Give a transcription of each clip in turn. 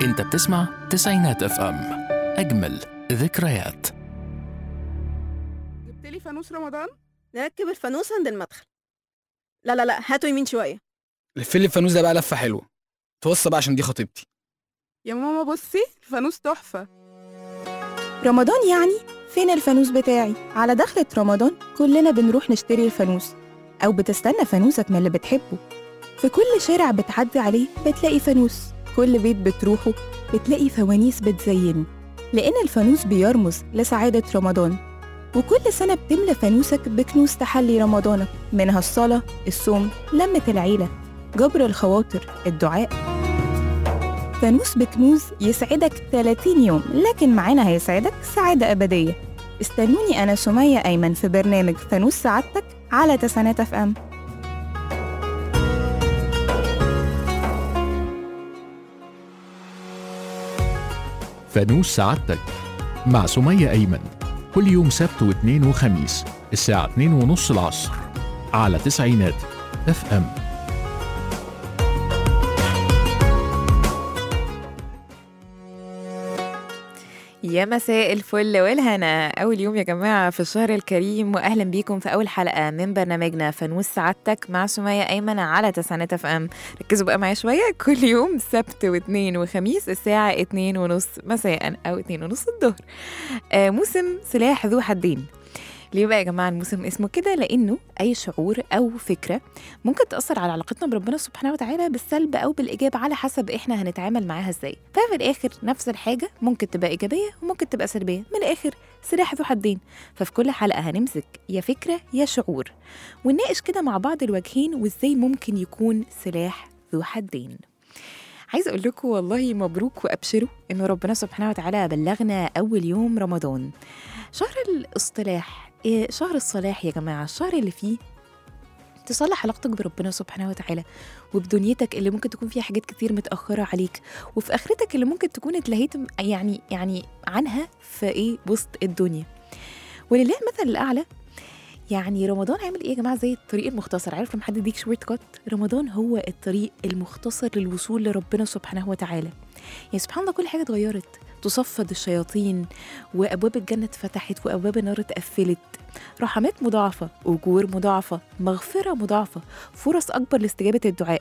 انت بتسمع تسعينات اف ام، اجمل ذكريات. جبت لي فانوس رمضان. نركب الفانوس عند المدخل. لا هاتوا يمين شويه. لف لي الفانوس ده بقى لفه حلوه. توصى بقى عشان دي خطيبتي. يا ماما بصي الفانوس تحفه. رمضان يعني فين الفانوس بتاعي؟ على دخلة رمضان كلنا بنروح نشتري الفانوس، أو بتستنى فانوسك من اللي بتحبه. في كل شارع بتعدي عليه بتلاقي فانوس، كل بيت بتروحه بتلاقي فوانيس بتزينه، لأن الفانوس بيرمز لسعادة رمضان. وكل سنة بتملى فانوسك بكنوز تحلي رمضانك، منها الصلاة، الصوم، لمة العيلة، جبر الخواطر، الدعاء. فانوس بكنوز يسعدك 30 يوم، لكن معانا هيسعدك سعادة أبدية. استنوني أنا سمية أيمن في برنامج فانوس سعادتك على تسعينات اف ام. فانوس سعادتك مع سمية أيمن، كل يوم سبت واثنين وخميس الساعة 2:30 العصر على تسعينات اف ام. يا مساء الفل والهنا، أول يوم يا جماعة في الشهر الكريم، وأهلا بيكم في أول حلقة من برنامجنا فانوس سعادتك مع سمية أيمن على تسعينات اف ام. ركزوا بقى معايا شوية، كل يوم سبت واثنين وخميس الساعة 2:30 مساء أو 2:30 الظهر. موسم سلاح ذو حدين. ليه بقى يا جماعة الموسم اسمه كده؟ لأنه أي شعور أو فكرة ممكن تأثر على علاقتنا بربنا سبحانه وتعالى بالسلب أو بالإيجاب على حسب إحنا هنتعامل معاها إزاي. ففي الآخر نفس الحاجة ممكن تبقى إيجابية وممكن تبقى سلبية، من الآخر سلاح ذو حدين. ففي كل حلقة هنمسك يا فكرة يا شعور ونناقش كده مع بعض الوجهين وإزاي ممكن يكون سلاح ذو حدين. عايز أقول لكم والله مبروك وأبشروا إنه ربنا سبحانه وتعالى بلغنا أول يوم رمضان، شهر الاصطلاح، شهر الصلاح يا جماعة، الشهر اللي فيه تصلح علاقتك بربنا سبحانه وتعالى وبدنيتك اللي ممكن تكون فيها حاجات كتير متأخرة عليك، وفي آخرتك اللي ممكن تكون اتلهيت يعني عنها في وسط الدنيا. ولله المثل الأعلى. يعني رمضان عامل ايه يا جماعه؟ زي الطريق المختصر. عارف لما حد يديك شورت كات؟ رمضان هو الطريق المختصر للوصول لربنا سبحانه وتعالى. يعني سبحان الله كل حاجه اتغيرت، تصفد الشياطين وابواب الجنه اتفتحت وابواب النار اتقفلت، رحمات مضاعفه، اجور مضاعفه، مغفره مضاعفه، فرص اكبر لاستجابه الدعاء.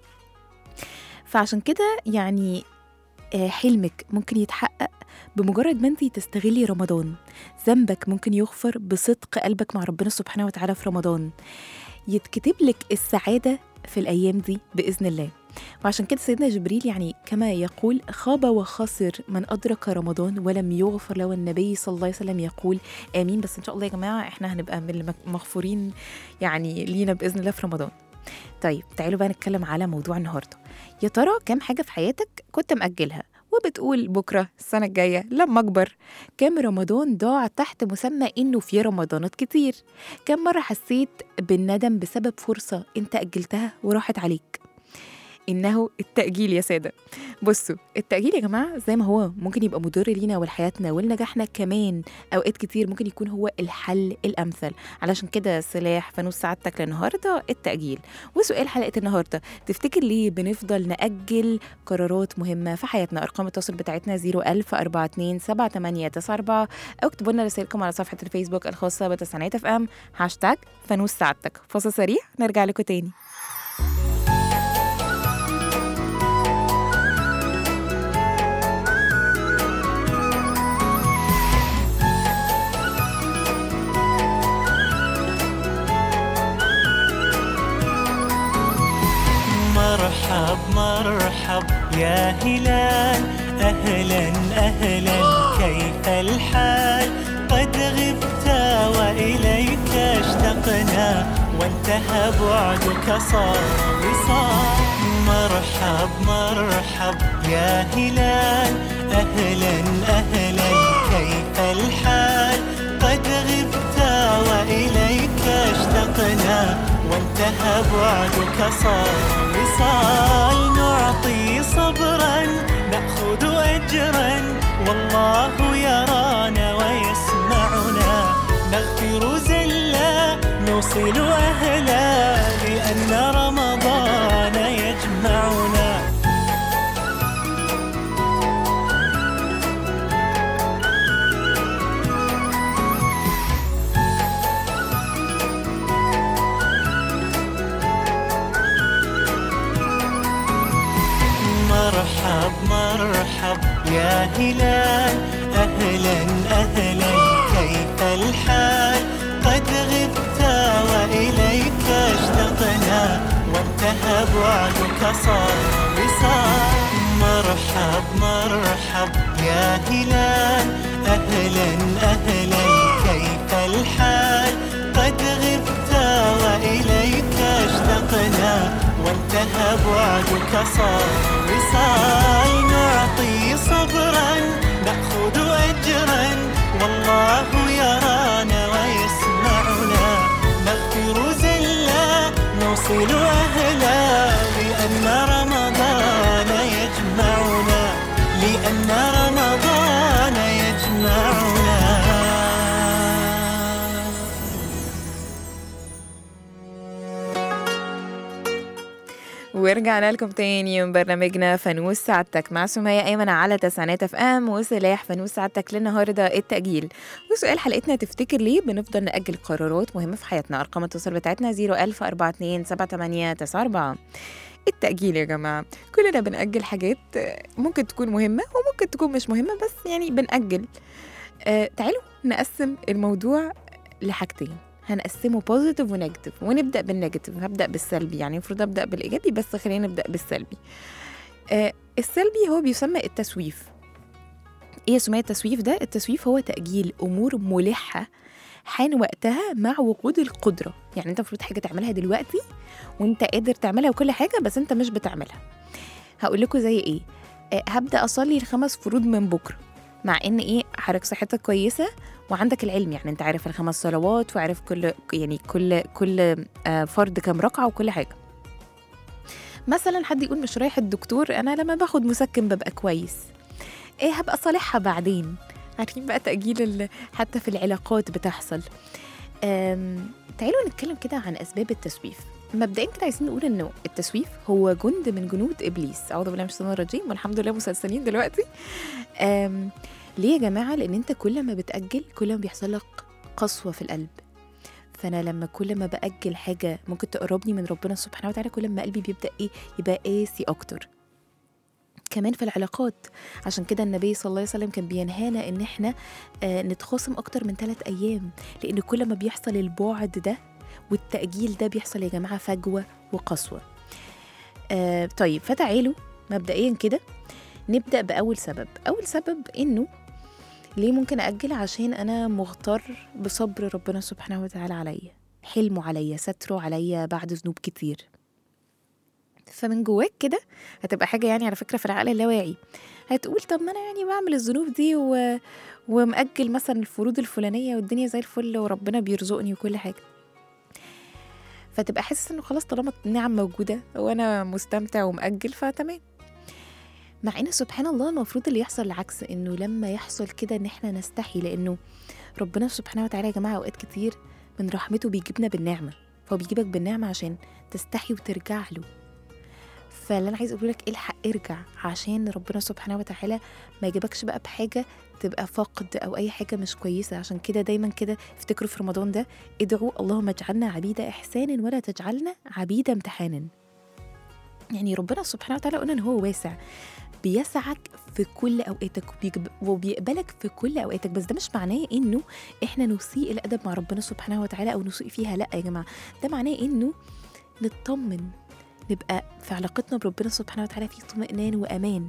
فعشان كده يعني حلمك ممكن يتحقق بمجرد ما انتي تستغلي رمضان. ذنبك ممكن يغفر بصدق قلبك مع ربنا سبحانه وتعالى في رمضان. يتكتب لك السعادة في الأيام دي بإذن الله. وعشان كده سيدنا جبريل يعني كما يقول خاب وخسر من أدرك رمضان ولم يغفر له. النبي صلى الله عليه وسلم يقول آمين. بس إن شاء الله يا جماعة إحنا هنبقى من المغفورين يعني لينا بإذن الله في رمضان. طيب تعالوا بقى نتكلم على موضوع النهاردة. يا ترى كم حاجة في حياتك كنت مأجلها وبتقول بكرة السنة الجاية لما أكبر؟ كم رمضان ضاع تحت مسمى إنه في رمضانات كتير؟ كم مرة حسيت بالندم بسبب فرصة أنت أجلتها وراحت عليك؟ إنه التأجيل يا سادة. بصوا، التأجيل يا جماعة زي ما هو ممكن يبقى مضر لينا ولحياتنا ولنجاحنا، كمان أوقات كتير ممكن يكون هو الحل الأمثل. علشان كده سلاح فانوس سعادتك للنهاردة التأجيل. وسؤال حلقة النهاردة، تفتكر ليه بنفضل نأجل قرارات مهمة في حياتنا؟ أرقام التواصل بتاعتنا 010427894 أو اكتبوا لنا رسائلكم على صفحة الفيسبوك الخاصة بتسعينات اف ام #فانوس سعادتك. فاصل سريع نرجع لكم تاني. مرحب مرحب يا هلال، أهلا أهلا كيف الحال؟ قد غبت وإليك اشتقنا وانتهى بعدك صار وصال. مرحب مرحب يا هلال، أهلا أهلا كيف الحال؟ قد غبت وإليك اشتقنا وانتهى بعدك صار وصال. نعطي صبرا نأخذ أجرا والله يرانا ويسمعنا، نغفر زلا نوصل أهلا لأن رمضان يجمعنا. مرحب مرحب يا هلال، أهلا أهلا كيف الحال؟ قد غبت وإليك اشتقنا، وانتهى بعدك صار وصال. مرحب مرحب يا هلال، أهلا أهلا كيف الحال؟ قد غبت وإليك اشتقنا، وانتهى بعدك صار وصال. نعطي صبرا نأخذ أجرا، والله يرانا ويسمعنا. نغفر زلا نوصل أهلا، لأن رمضان يجمعنا، لأن رمضان يجمعنا. ورجعنا لكم تاني من برنامجنا فانوس سعادتك مع سمية أيمن على تسعينات اف ام. وسلاح فانوس سعادتك للنهارده التأجيل. وسؤال حلقتنا، تفتكر ليه بنفضل نأجل قرارات مهمة في حياتنا؟ أرقام التواصل بتاعتنا 010427894. التأجيل يا جماعة، كلنا بنأجل حاجات ممكن تكون مهمة وممكن تكون مش مهمة، بس يعني بنأجل. تعالوا نقسم الموضوع لحاجتين، هنقسمه بوزيتيف ونيجاتيف، ونبدأ بالنيجاتيف. هبدأ بالسلبي، يعني المفروض أبدأ بالإيجابي بس خلينا نبدأ بالسلبي. السلبي هو بيسمى التسويف. إيه سمية التسويف ده؟ التسويف هو تأجيل أمور ملحة حان وقتها مع وجود القدرة. يعني أنت المفروض حاجة تعملها دلوقتي وأنت قادر تعملها وكل حاجة، بس أنت مش بتعملها. هقول لكم زي إيه. هبدأ أصلي 5 فروض من بكرة، مع إن إيه حضرتك صحتك كويسة وعندك العلم، يعني أنت عارف 5 صلوات وعارف كل فرد كم ركعة وكل حاجة. مثلا حد يقول مش رايح الدكتور، أنا لما باخد مسكن ببقى كويس، إيه هبقى صالحها بعدين. عارفين بقى تأجيل حتى في العلاقات بتحصل. تعالوا نتكلم كده عن أسباب التسويف. مبدئيا كده عايزين نقول إنه التسويف هو جند من جنود إبليس، أعوذ بالله من الشيطان الرجيم، والحمد لله مسلسلين دلوقتي. ليه يا جماعة؟ لأن أنت كل ما بتأجل كل ما بيحصل لك قسوة في القلب. فأنا لما كل ما بأجل حاجة ممكن تقربني من ربنا سبحانه وتعالى، كل ما قلبي بيبدأ يبقى قاسي أكتر. كمان في العلاقات، عشان كده النبي صلى الله عليه وسلم كان بينهانا إن إحنا نتخاصم أكتر من 3 أيام، لأن كل ما بيحصل البعد ده والتأجيل ده بيحصل يا جماعة فجوة وقسوة. طيب فتعالوا مبدئيا كده نبدأ بأول سبب. أول سبب إنه ليه ممكن أأجل؟ عشان أنا مغتر بصبر ربنا سبحانه وتعالى عليا، حلمه عليا، ستره عليا بعد ذنوب كتير. فمن جواك كده هتبقى حاجة يعني على فكرة في العقل اللاواعي، هتقول طب ما أنا يعني بعمل الذنوب دي ومأجل مثلا الفروض الفلانية والدنيا زي الفل وربنا بيرزقني وكل حاجة. فتبقى حاسس إنه خلاص طالما النعم موجودة وأنا مستمتع ومأجل فتمام. مع إن سبحان الله المفروض اللي يحصل العكس، إنه لما يحصل كده إن إحنا نستحي، لأنه ربنا سبحانه وتعالى يا جماعة أوقات كتير من رحمته بيجيبنا بالنعمة، فهو بيجيبك بالنعمة عشان تستحي وترجع له. فاللي أنا عايز أقولك الحق ارجع، عشان ربنا سبحانه وتعالى ما يجيبكش بقى بحاجة تبقى فقد أو أي حاجة مش كويسة. عشان كده دايما كده افتكروا في رمضان ده ادعوا اللهم اجعلنا عبيد إحسان ولا تجعلنا عبيد امتحان. يعني ربنا سبحانه وتعالى قلنا إن هو واسع، بيسعك في كل أوقاتك وبيقبلك في كل أوقاتك، بس ده مش معناه إنه إحنا نسيء الأدب مع ربنا سبحانه وتعالى أو نسيء فيها، لأ يا جماعة، ده معناه إنه نطمن، نبقى في علاقتنا بربنا سبحانه وتعالى في اطمئنان وأمان.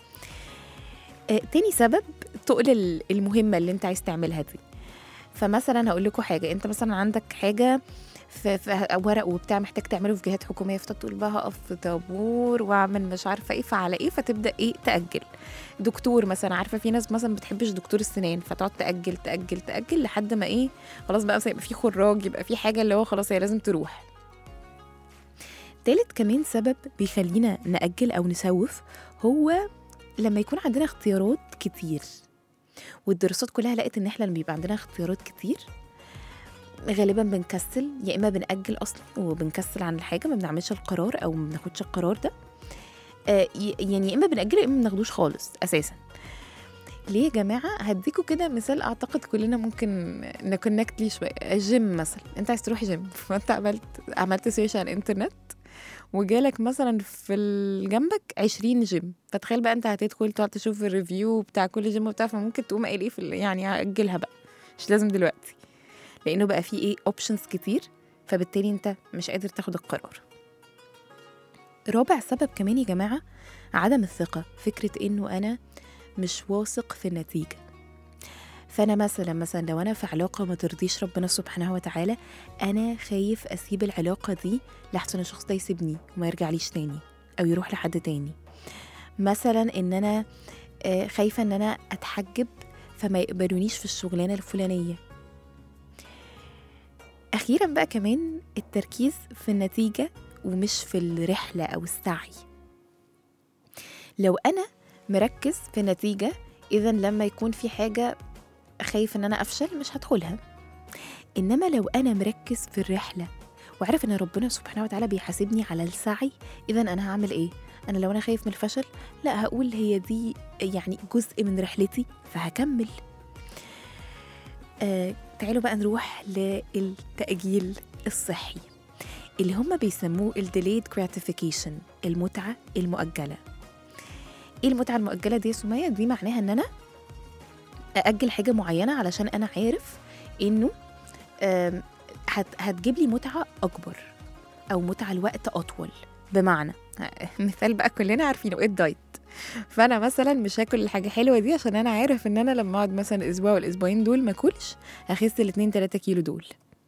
تاني سبب تقل المهمة اللي انت عايز تعملها دي. فمثلا هقول لكم حاجة، انت مثلا عندك حاجة في ورق وبتاع محتاج تعمله في جهات حكومية، فتقول بقى هقف في طابور واعمل مش عارفة ايه فعلى ايه، فتبدأ ايه تأجل. دكتور مثلا، عارفة في ناس مثلا بتحبش دكتور السنان فتقعد تأجل تأجل تأجل لحد ما ايه خلاص بقى يبقى في خراج، يبقى في حاجة اللي هو خلاص هي لازم تروح. تالت كمان سبب بيخلينا نأجل أو نسوف هو لما يكون عندنا اختيارات كتير، والدراسات كلها لقت إن إحنا لما بيبقى عندنا اختيارات كتير غالبا بنكسل، يا إما بنأجل أصلا وبنكسل عن الحاجة، ما بنعملش القرار أو ما بناخدش القرار ده. يعني يا إما بنأجله يا إما ما بناخدوش خالص أساسا. ليه يا جماعة؟ هديكوا كده مثال أعتقد كلنا ممكن نكونكت ليه شوية. الجيم مثلا، أنت عايز تروح جيم، فأنت عملت سيرش على الإنترنت وجالك مثلا في جنبك 20 جيم، فتخيل بقى انت هتدخل تقعد تشوف الريفيو بتاع كل جيم وبتاع، فممكن تقوم قايل ايه يعني هاجلها بقى، مش لازم دلوقتي، لانه بقى فيه ايه اوبشنز كتير، فبالتالي انت مش قادر تاخد القرار. رابع سبب كمان يا جماعه عدم الثقه، فكره انه انا مش واثق في النتيجه. فانا مثلا لو انا في علاقه ما ترضيش ربنا سبحانه وتعالى، انا خايف اسيب العلاقه دي لحسن الشخص ده يسيبني وما يرجعليش تاني او يروح لحد تاني. مثلا ان انا خايفه ان انا اتحجب فما يقبلونيش في الشغلانه الفلانيه. اخيرا بقى كمان التركيز في النتيجه ومش في الرحله او السعي. لو انا مركز في النتيجه، اذا لما يكون في حاجه خايف ان انا افشل مش هدخلها. انما لو انا مركز في الرحله وعارف ان ربنا سبحانه وتعالى بيحاسبني على السعي، اذا انا هعمل ايه؟ انا لو انا خايف من الفشل، لا، هقول هي دي يعني جزء من رحلتي فهكمل. تعالوا بقى نروح للتأجيل الصحي اللي هم بيسموه delayed gratification، المتعة المؤجلة. ايه المتعة المؤجلة دي يا سمية؟ دي معناها ان انا أأجل حاجة معينة علشان أنا عارف إنه هتجيب لي متعة أكبر أو متعة الوقت أطول. بمعنى مثال بقى كلنا عارفينه، الدايت. فأنا مثلا مش هاكل الحاجة حلوة دي عشان أنا عارف إن أنا لما أقعد مثلا أسبوع والأسبوعين دول ما أكلش هخس 2-3 كيلو دول.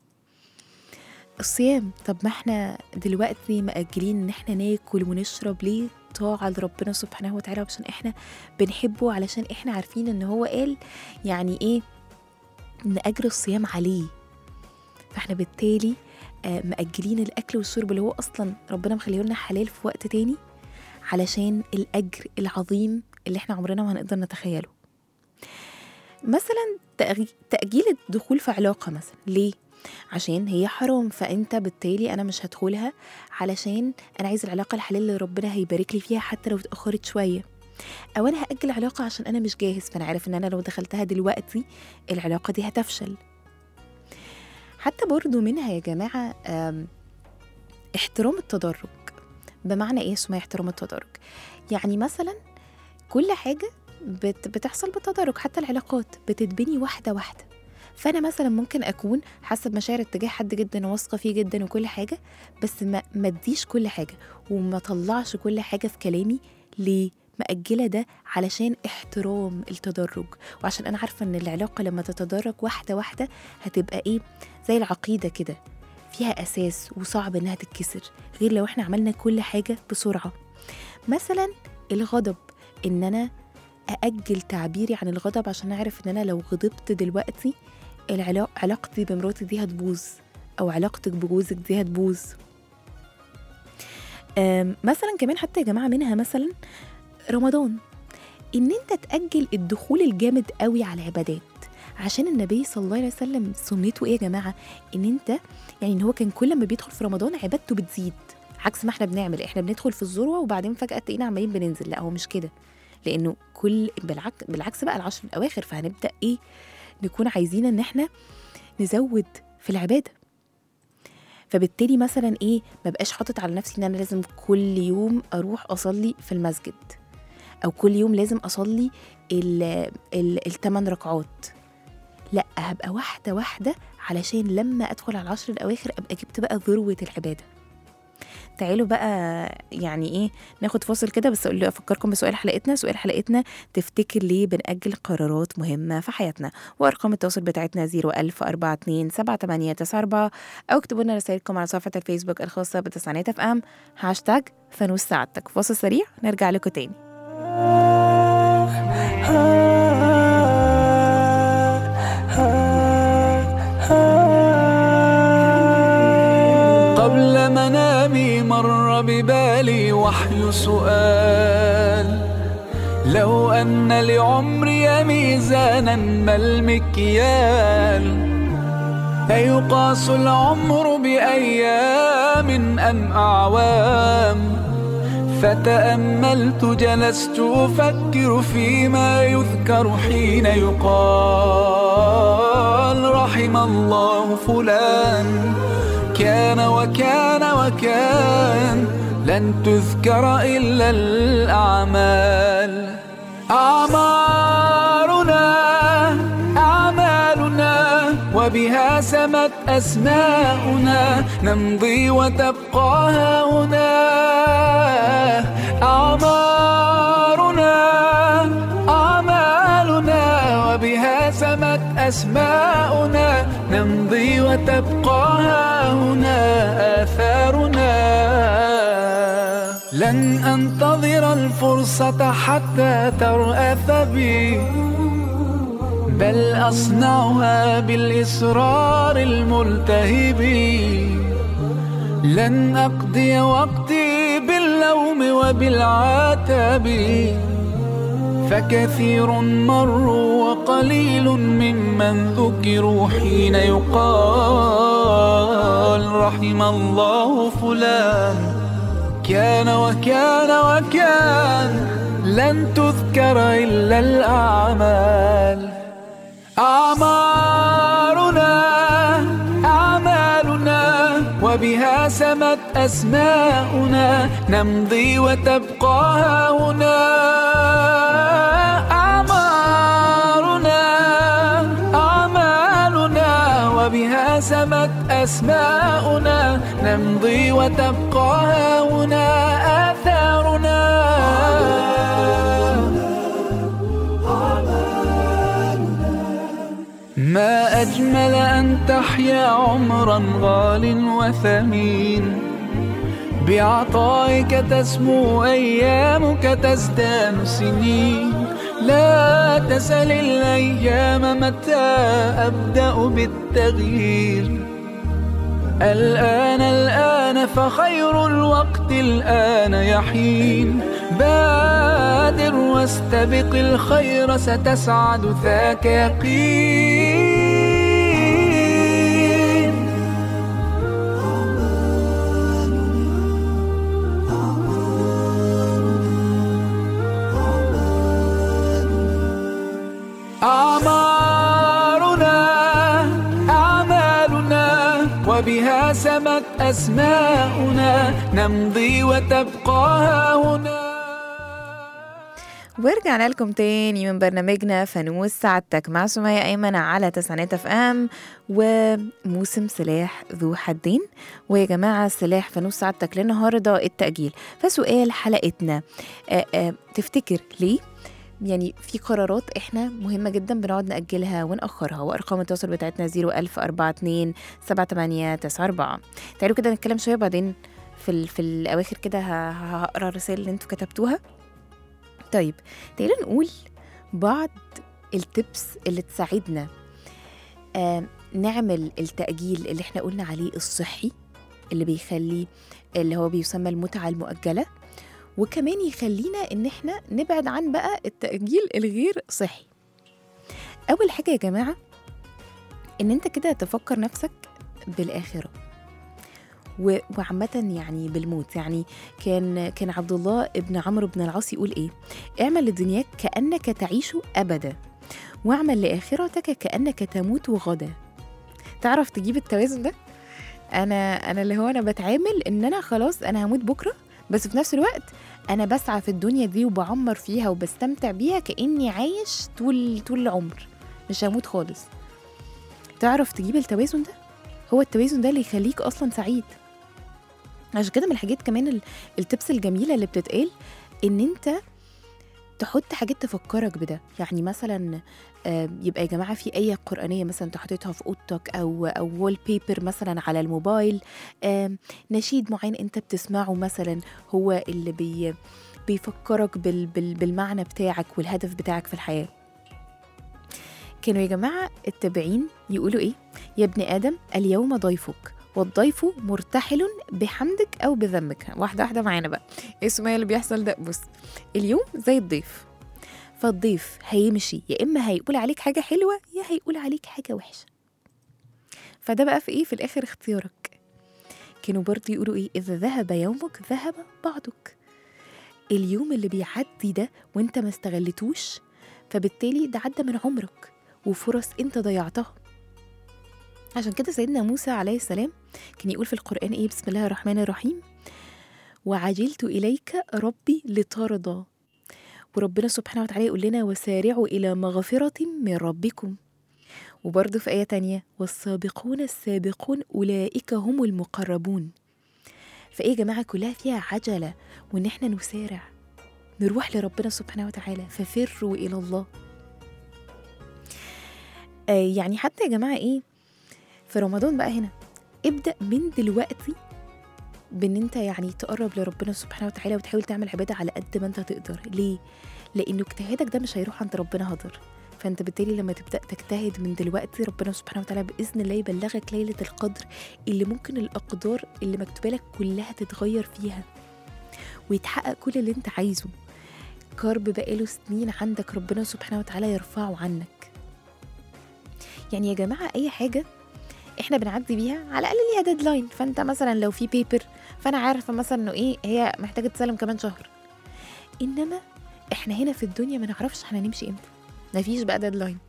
الصيام، طب ما احنا دلوقتي مأجلين إن احنا ناكل ونشرب ليه؟ طاعة لربنا سبحانه وتعالى، عشان احنا بنحبه، علشان احنا عارفين ان هو قال يعني ايه ان اجر الصيام عليه. فاحنا بالتالي مأجلين الاكل والشرب اللي هو اصلا ربنا مخليه لنا حلال في وقت تاني، علشان الاجر العظيم اللي احنا عمرنا ما هنقدر نتخيله. مثلا تأجيل الدخول في علاقة مثلا، ليه؟ عشان هي حرام، فانت بالتالي انا مش هدخلها علشان انا عايز العلاقه الحلال اللي ربنا هيبارك لي فيها حتى لو اتاخرت شويه. او انا هاجل علاقه عشان انا مش جاهز، فانا عارف ان انا لو دخلتها دلوقتي العلاقه دي هتفشل. حتى برضو منها يا جماعه احترام التدرج. بمعنى ايه اسمها احترام التدرج؟ يعني مثلا كل حاجه بتحصل بالتدرج، حتى العلاقات بتتبني واحده واحده. فأنا مثلا ممكن أكون حاسة بمشاعر اتجاه حد جدا وواثقة فيه جدا وكل حاجة، بس ما اديش كل حاجة وما طلعش كل حاجة في كلامي. ليه؟ مأجلة ده علشان احترام التدرج، وعشان أنا عارفة إن العلاقة لما تتدرج واحدة واحدة هتبقى إيه؟ زي العقيدة كده، فيها أساس وصعب إنها تتكسر، غير لو إحنا عملنا كل حاجة بسرعة. مثلا الغضب، إن أنا أأجل تعبيري عن الغضب عشان أعرف إن أنا لو غضبت دلوقتي علاقتي بمراتي دي هتبوظ، أو علاقتك بجوزك دي هتبوظ. مثلا كمان حتى يا جماعة منها مثلا رمضان، إن أنت تأجل الدخول الجامد قوي على العبادات، عشان النبي صلى الله عليه وسلم سنته إيه يا جماعة؟ إن أنت يعني إن هو كان كل ما بيدخل في رمضان عبادته بتزيد، عكس ما إحنا بنعمل. إحنا بندخل في الذروة وبعدين فجأة تلاقينا عمالين بننزل. لا، هو مش كده، لأنه بالعكس بقى العشر الأواخر، فهنبدأ إيه؟ نكون عايزين ان احنا نزود في العبادة. فبالتالي مثلا ايه؟ ما بقاش حاطط على نفسي ان انا لازم كل يوم اروح اصلي في المسجد، او كل يوم لازم اصلي 8 ركعات. لا، هبقى واحدة واحدة علشان لما ادخل على العشر الاواخر ابقى جبت بقى ذروة العبادة. تعالوا بقى يعني ايه ناخد فاصل كده، بس افكركم بسؤال حلقتنا. سؤال حلقتنا: تفتكر ليه بنأجل قرارات مهمة في حياتنا؟ وارقام التواصل بتاعتنا 010427894، او اكتبوا لنا رسائلكم على صفحة الفيسبوك الخاصة بتسعينات اف ام #فانوس سعادتك. فاصل سريع نرجع لكم تاني. قبل منامي مر ببالي وحي سؤال: لو أن لعمري ميزانا ما المكيال؟ أيقاس العمر بأيام أم أعوام؟ فتأملت جلست أفكر فيما يذكر حين يقال: رحم الله فلان، كان وكان وكان، لن تذكر إلا الأعمال. أعمالنا وبها سمت أسماؤنا، نمضي وتبقى هنا. أعمالنا وبها سمت أسماؤنا، نمضي وتبقى هنا آثارنا. لن أنتظر الفرصة حتى ترأف بي، بل أصنعها بالإصرار الملتهب. لن أقضي وقتي باللوم وبالعتاب، فكثير مروا وقليل ممن ذكروا حين يقال رحم الله فلان كان وكان. لن تذكر إلا الأعمال. أعمالنا وبها سمت أسماؤنا، نمضي وتبقى هنا. أعمالنا وبها سمت أسماؤنا، نمضي وتبقى هنا آثارنا. ما أجمل أن تحيا عمرا غال وثمين، بعطائك تسمو أيامك تزدان سنين. لا تسل الأيام متى أبدأ بالتغيير، الآن فخير الوقت الآن يحين. بادر واستبق الخير ستسعد ذاك يقين. أعمالنا وبها سمت أسماؤنا، نمضي وتبقى هنا. ورجعنا لكم تاني من برنامجنا فانوس سعادتك مع سمية أيمن على 9 FM، وموسم سلاح ذو حدين. ويا جماعة سلاح فانوس سعادتك للنهاردة التأجيل. فسؤال حلقتنا تفتكر ليه يعني في قرارات احنا مهمة جدا بنقعد نأجلها ونأخرها؟ وأرقام التواصل بتاعتنا 010427894. تعالوا كده نتكلم شوية، بعدين في الأواخر كده هقرأ الرسائل اللي انتوا كتبتوها. طيب تعالوا نقول بعض التبس اللي تساعدنا نعمل التأجيل اللي احنا قلنا عليه الصحي، اللي بيخلي اللي هو بيسمى المتعة المؤجلة، وكمان يخلينا ان احنا نبعد عن بقى التأجيل الغير صحي. اول حاجة يا جماعة ان انت كده تفكر نفسك بالآخرة وعامة يعني بالموت. يعني كان عبد الله ابن عمرو بن العاص يقول ايه؟ اعمل لدنياك كأنك تعيش أبدا، واعمل لآخرتك كأنك تموت غدا. تعرف تجيب التوازن ده؟ انا اللي هو انا بتعامل ان انا خلاص انا هموت بكرة، بس في نفس الوقت أنا بسعى في الدنيا دي وبعمر فيها وبستمتع بيها كأني عايش طول العمر، مش هموت خالص. تعرف تجيب التوازن ده؟ هو التوازن ده اللي يخليك أصلا سعيد. عشان كده من الحاجات كمان التبس الجميلة اللي بتتقال إن أنت تحط حاجات تفكرك بده. يعني مثلا يبقى يا جماعة في آية قرآنية مثلا تحطيتها في أوضتك أو وول بيبر مثلا على الموبايل، نشيد معين أنت بتسمعه مثلا هو اللي بيفكرك بالمعنى بتاعك والهدف بتاعك في الحياة. كانوا يا جماعة التابعين يقولوا إيه؟ يا ابن آدم اليوم ضيفك والضيف مرتحل بحمدك أو بذمك. واحدة معانا بقى إيه اسمها اللي بيحصل ده؟ بص، اليوم زي الضيف، فالضيف هيمشي يا إما هيقول عليك حاجة حلوة يا هيقول عليك حاجة وحشة. فده بقى في إيه؟ في الآخر اختيارك. كانوا برضو يقولوا إيه؟ إذا ذهب يومك ذهب بعضك. اليوم اللي بيعدي ده وانت ما استغلتوش، فبالتالي ده عدى من عمرك وفرص انت ضيعتها. عشان كده سيدنا موسى عليه السلام كان يقول في القرآن إيه؟ بسم الله الرحمن الرحيم: وعجلت إليك ربي لترضى. وربنا سبحانه وتعالى يقول لنا وسارعوا إلى مغفرة من ربكم. وبرضه في آية تانية والسابقون السابقون أولئك هم المقربون. فإيه يا جماعة كلها فيها عجلة، وإن إحنا نسارع نروح لربنا سبحانه وتعالى، ففروا إلى الله. يعني حتى يا جماعة إيه في رمضان بقى هنا ابدأ من دلوقتي بإن أنت يعني تقرب لربنا سبحانه وتعالى وتحاول تعمل عبادة على قد ما أنت تقدر. ليه؟ لأنه اجتهادك ده مش هيروح عند ربنا هدر. فأنت بالتالي لما تبدأ تجتهد من دلوقتي ربنا سبحانه وتعالى بإذن الله يبلغك ليلة القدر اللي ممكن الأقدار اللي مكتوبة لك كلها تتغير فيها ويتحقق كل اللي أنت عايزه. كرب بقاله سنين عندك ربنا سبحانه وتعالى يرفعه عنك. يعني يا جماعة أي حاجة احنا بنعدي بيها على الأقل ليها ديدلاين. فأنت مثلا لو في بيبر فأنا عارفة مثلا إنه إيه هي محتاجة تسلم كمان شهر. إنما احنا هنا في الدنيا ما نعرفش احنا هنمشي امتى، مفيش بقى ديدلاين.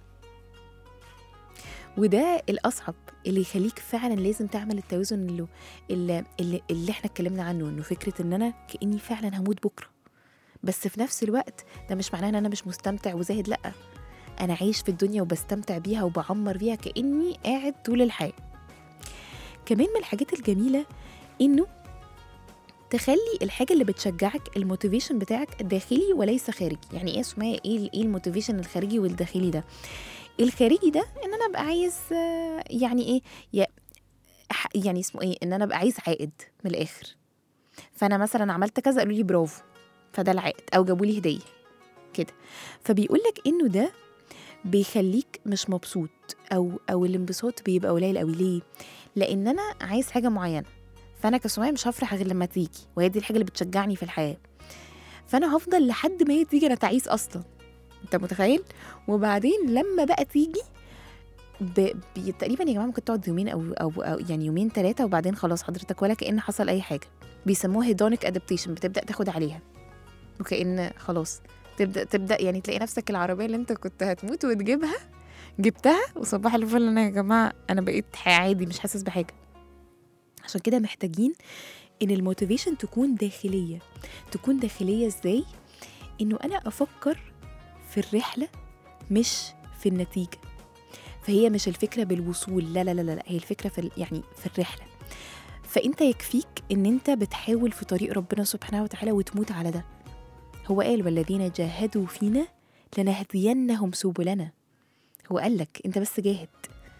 وده الأصعب اللي يخليك فعلا لازم تعمل التوازن اللي احنا اتكلمنا عنه، إنه فكرة إن أنا كأني فعلا هموت بكرة، بس في نفس الوقت ده مش معناه إن أنا مش مستمتع وزاهد. لأ، أنا عايش في الدنيا وبستمتع بيها وبعمر بيها كأني قاعد طول الحياة. كمان من الحاجات الجميلة إنه تخلي الحاجة اللي بتشجعك الموتيفيشن بتاعك داخلي وليس خارجي. يعني إيه اسمها إيه الموتيفيشن الخارجي والداخلي ده؟ الخارجي ده إن أنا أبقى عايز يعني إيه يعني اسمه إيه إن أنا أبقى عايز عائد من الآخر. فأنا مثلا عملت كذا قالوا لي برافو فده العائد، أو جابوا لي هدية كده. فبيقولك إنه ده بيخليك مش مبسوط أو الانبساط بيبقى قليل قوي. ليه؟ لأن أنا عايز حاجة معينة، فأنا كسمية مش هفرح غير لما تيجي، وهي دي الحاجة اللي بتشجعني في الحياة. فأنا هفضل لحد ما هي تيجي أنا تعيس أصلا، أنت متخيل؟ وبعدين لما بقى تيجي تقريبا يا جماعة ممكن تقعد يومين أو يعني يومين 3 وبعدين خلاص حضرتك ولا كأن حصل أي حاجة. بيسموها هيدونيك أدابتيشن، بتبدأ تاخد عليها وكأن خلاص تبدأ يعني تلاقي نفسك العربية اللي أنت كنت هتموت وتجيبها جبتها، وصباح الفل أنا يا جماعة أنا بقيت عادي مش حاسس بحاجة. عشان كده محتاجين إن الموتيفيشن تكون داخلية. تكون داخلية إزاي؟ إنه أنا أفكر في الرحلة مش في النتيجة. فهي مش الفكرة بالوصول، لا لا لا لا، هي الفكرة يعني في الرحلة. فأنت يكفيك إن أنت بتحاول في طريق ربنا سبحانه وتعالى وتموت على ده. هو قال والذين جاهدوا فينا لنهدينهم سبلنا. هو قال لك أنت بس جاهد.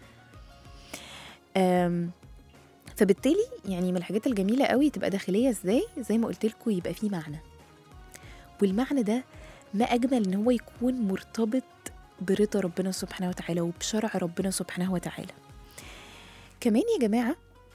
فبالتالي يعني من الحاجات الجميلة قوي تبقى داخلية إزاي؟ زي ما قلت لكم يبقى فيه معنى، والمعنى ده ما أجمل إن هو يكون مرتبط برضا ربنا سبحانه وتعالى وبشرع ربنا سبحانه وتعالى. كمان يا جماعة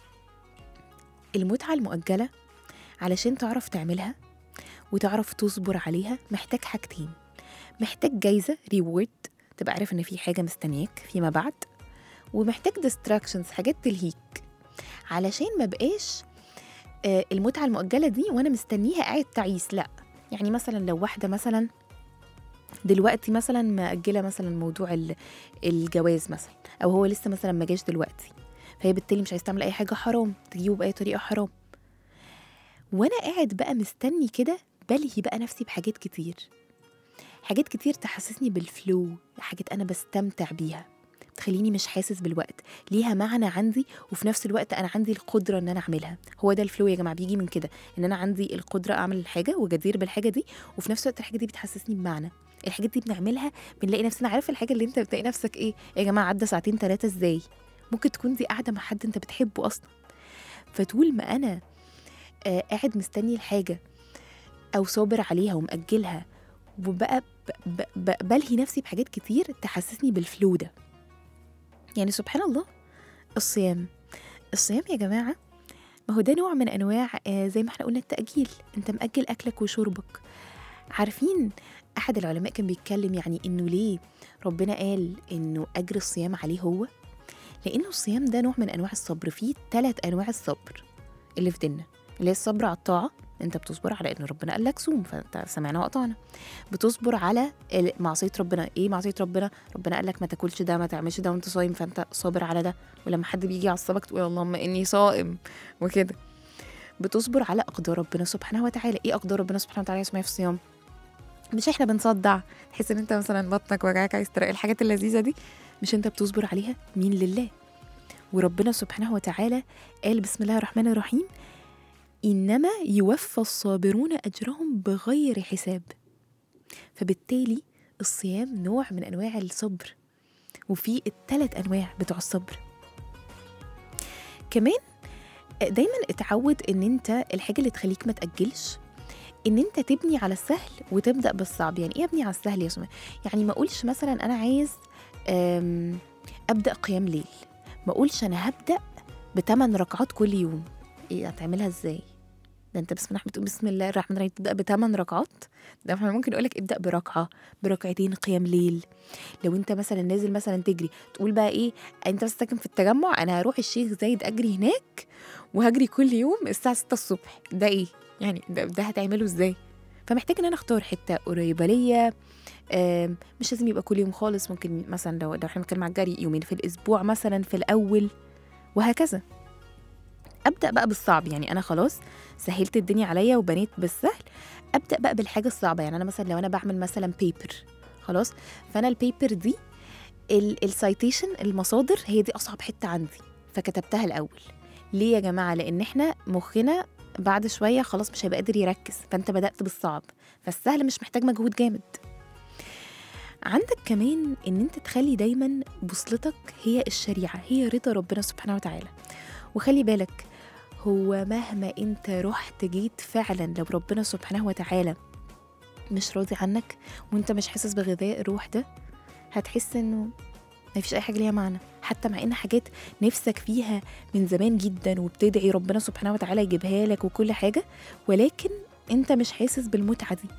المتعة المؤجلة علشان تعرف تعملها وتعرف تصبر عليها محتاج حاجتين. محتاج جايزة ريورد، تبقى عارف إن في حاجة مستنياك فيما بعد، ومحتاج distractions حاجات تلهيك علشان ما بقاش المتعة المؤجلة دي وأنا مستنيها قاعد تعيس. لا، يعني مثلا لو واحدة مثلا دلوقتي مثلا مأجلة مثلا موضوع الجواز مثلا، أو هو لسه مثلا ما جاش دلوقتي، فهي بالتالي مش عايز تعمل أي حاجة حرام تجيبه بأي طريقة حرام، وأنا قاعد بقى مستني كده بلهي بقى نفسي بحاجات كتير، حاجات كتير تحسسني بالفلو، حاجات أنا بستمتع بيها تخليني مش حاسس بالوقت، ليها معنى عندي وفي نفس الوقت أنا عندي القدرة إن أنا أعملها. هو ده الفلو يا جماعة، بيجي من كده إن أنا عندي القدرة أعمل الحاجة وجدير بالحاجة دي، وفي نفس الوقت الحاجة دي بتحسسني بمعنى. الحاجات دي بنعملها بنلاقي نفسنا، عارف الحاجة اللي أنت بتلاقي نفسك إيه يا جماعة عدى 2 3 إزاي؟ ممكن تكون دي قاعدة مع حد أنت بتحبه أصلا. فطول ما أنا قاعد مستني الحاجة أو صابر عليها ومأجلها وبقى بلهي نفسي بحاجات كتير تحسسني بالفلو ده. يعني سبحان الله الصيام يا جماعة ما هو ده نوع من أنواع زي ما احنا قلنا التأجيل، انت مأجل أكلك وشربك. عارفين أحد العلماء كان بيتكلم يعني إنه ليه ربنا قال إنه أجر الصيام عليه هو؟ لأنه الصيام ده نوع من أنواع الصبر. فيه 3 أنواع الصبر اللي في ديننا، اللي هي الصبر على الطاعة، انت بتصبر على ان ربنا قال لك صوم فانت سمعنا وقطعنا. بتصبر على معصيه ربنا. ايه معصيه ربنا؟ ربنا قال لك ما تاكلش ده ما تعملش ده وانت صايم، فانت صابر على ده، ولما حد بيجي يعصبك تقول اللهم اني صائم وكده. بتصبر على أقدار ربنا سبحانه وتعالى. إيه أقدار ربنا سبحانه وتعالى اسمها في الصيام؟ مش إحنا بنصدع تحس إن أنت مثلا بطنك وجعك عايز ترقى، الحاجات اللذيذة دي مش أنت بتصبر عليها؟ مين؟ لله. وربنا سبحانه وتعالى قال بسم الله الرحمن الرحيم إنما يوفى الصابرون أجرهم بغير حساب. فبالتالي الصيام نوع من أنواع الصبر، وفي ال3 أنواع بتوع الصبر. كمان دايما اتعود ان انت الحاجة اللي تخليك ما تأجلش ان انت تبني على السهل وتبدأ بالصعب. يعني ايه ابني على السهل يا سمية؟ يعني ما اقولش مثلا انا عايز ابدأ قيام ليل، ما اقولش انا هبدأ ب8 ركعات كل يوم. ايه هتعملها ازاي؟ ده انت بسم الله الرحمن الرحيم تبدأ ب8 ركعات؟ ده احنا ممكن نقولك ابدأ بركعة بركعتين قيام ليل. لو انت مثلا نازل مثلا تجري تقول بقى ايه، انت بس ساكن في التجمع، انا هروح الشيخ زايد اجري هناك وهجري كل يوم الساعة 6 الصبح. ده ايه يعني؟ ده هتعمله ازاي؟ فمحتاج ان انا اختار حتة قريبة ليا، مش لازم يبقى كل يوم خالص، ممكن مثلا لو احنا بنتكلم على الجري يومين في الاسبوع مثلا في الاول، وهكذا. ابدأ بقى بالصعب، يعني انا خلاص سهلت الدنيا عليا وبنيت بالسهل، ابدأ بقى بالحاجة الصعبة. يعني انا مثلا لو انا بعمل مثلا بيبر خلاص، فانا البيبر دي السايتيشن المصادر هي دي اصعب حتة عندي، فكتبتها الاول. ليه يا جماعة؟ لان احنا مخنا بعد شوية خلاص مش هيبقى قادر يركز، فانت بدأت بالصعب، فالسهل مش محتاج مجهود جامد. عندك كمان ان انت تخلي دايما بوصلتك هي الشريعة، هي رضا ربنا سبحانه وتعالى. وخلي بالك هو مهما انت رحت جيت فعلا، لو ربنا سبحانه وتعالى مش راضي عنك وانت مش حاسس بغذاء الروح ده، هتحس انه ما فيش اي حاجة ليها معنى، حتى مع ان حاجات نفسك فيها من زمان جدا وبتدعي ربنا سبحانه وتعالى يجيبها لك وكل حاجة، ولكن انت مش حاسس بالمتعة دي.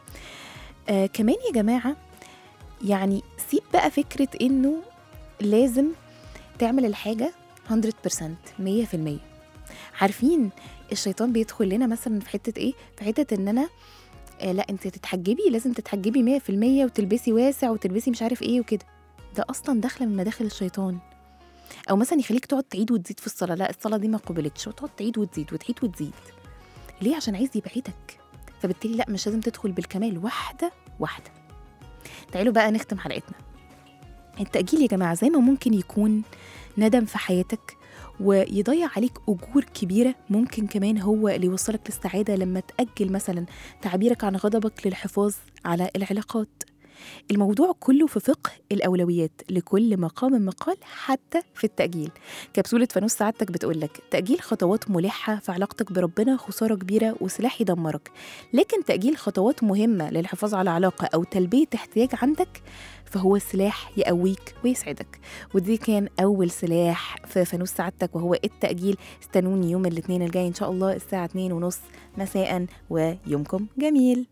كمان يا جماعة يعني سيب بقى فكرة انه لازم تعمل الحاجة 100% 100%. عارفين الشيطان بيدخل لنا مثلا في حتة ايه؟ في حتة ان انا لا انت تتحجبي، لازم تتحجبي 100% وتلبسي واسع وتلبسي مش عارف ايه وكده. ده اصلا داخله من مداخل الشيطان. او مثلا يخليك تقعد تعيد وتزيد في الصلاة، لا الصلاة دي ما قبلتش، وتقعد تعيد وتزيد وتعيد وتزيد. ليه؟ عشان عايز يبعدك. فبالتالي لا، مش لازم تدخل بالكمال، واحدة واحدة. تعالوا بقى نختم حلقتنا. التأجيل يا جماعة زي ما ممكن يكون ندم في حياتك ويضيع عليك أجور كبيرة، ممكن كمان هو اللي يوصلك للسعادة لما تأجل مثلا تعبيرك عن غضبك للحفاظ على العلاقات. الموضوع كله في فقه الأولويات، لكل مقام مقال حتى في التأجيل. كبسولة فانوس سعادتك بتقولك تأجيل خطوات ملحة في علاقتك بربنا خسارة كبيرة وسلاح يدمرك، لكن تأجيل خطوات مهمة للحفاظ على علاقة أو تلبية احتياج عندك فهو سلاح يقويك ويسعدك. ودي كان أول سلاح في فانوس سعادتك وهو التأجيل. استنوني يوم الاثنين الجاي إن شاء الله الساعة 2:30 مساء، ويومكم جميل.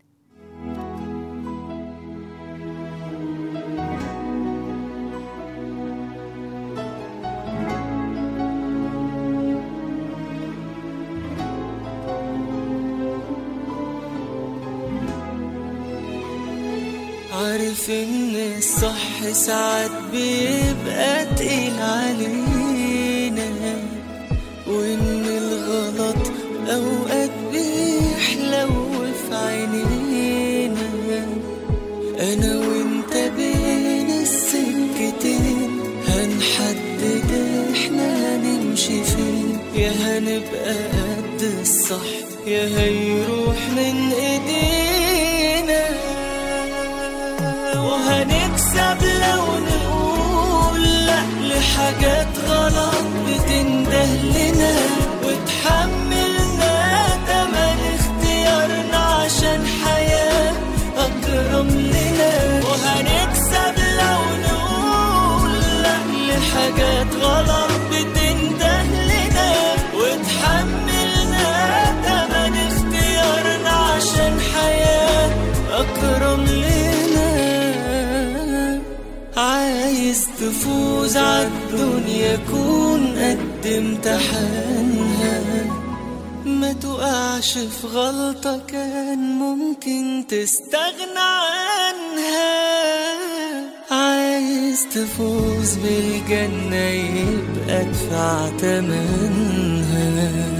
عارف ان الصح ساعات بيبقى تقيل علينا، وان الغلط اوقات بيحلو في عينينا. انا وانت بين السكتين هنحدد احنا هنمشي فين، يا هنبقى قد الصح يا هيروح من ايدينا. وهنكسب لو نقول لا لحاجات غلط بتنده لنا، وتحملنا تمن اختيارنا عشان حياة أكرم لنا. وهنكسب لو نقول لا لحاجات غلط بتنده لنا، وتحملنا تمن اختيارنا عشان حياة أكرم لنا. عايز تفوز عالدنيا كون قد امتحانها، ما تقعش في غلطة كان ممكن تستغنى عنها. عايز تفوز بالجنة يبقى ادفع تمنها.